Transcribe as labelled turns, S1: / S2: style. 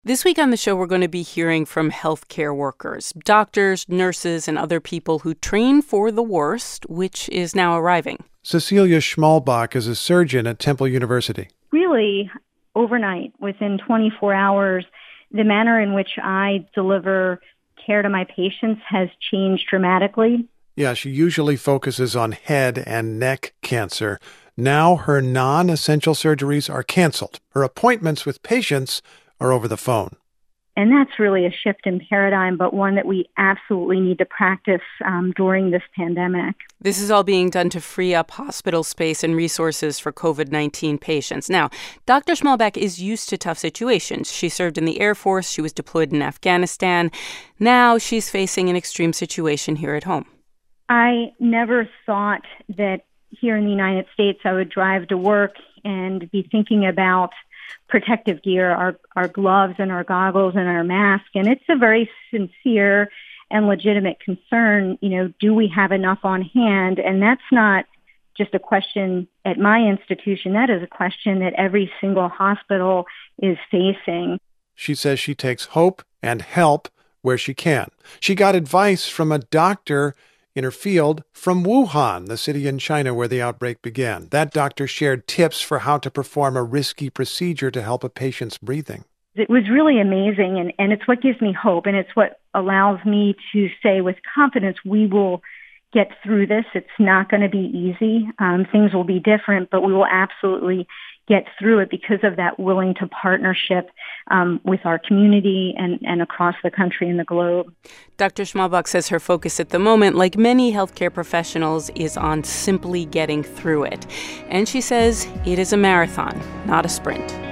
S1: This week on the show, we're going to be hearing from healthcare workers, doctors, nurses, and other people who train for the worst, which is now arriving.
S2: Cecilia Schmalbach is a surgeon at Temple University.
S3: Really, overnight, within 24 hours, the manner in which I deliver care to my patients has changed dramatically.
S2: Yeah, she usually focuses on head and neck cancer. Now her non-essential surgeries are canceled. Her appointments with patients are over the phone.
S3: And that's really a shift in paradigm, but one that we absolutely need to practice during this pandemic.
S1: This is all being done to free up hospital space and resources for COVID-19 patients. Now, Dr. Schmalbach is used to tough situations. She served in the Air Force. She was deployed in Afghanistan. Now she's facing an extreme situation here at home.
S3: I never thought that here in the United States I would drive to work and be thinking about protective gear, our gloves and our goggles and our mask. And it's a very sincere and legitimate concern. Do we have enough on hand? And that's not just a question at my institution. That is a question that every single hospital is facing.
S2: She says she takes hope and help where she can. She got advice from a doctor in her field from Wuhan, the city in China where the outbreak began. That doctor shared tips for how to perform a risky procedure to help a patient's breathing.
S3: It was really amazing, and it's what gives me hope, and it's what allows me to say with confidence we will get through this. It's not going to be easy. Things will be different, but we will absolutely get through it because of that willing to partnership with our community and across the country and the globe.
S1: Dr. Schmalbach says her focus at the moment, like many healthcare professionals, is on simply getting through it. And she says it is a marathon, not a sprint.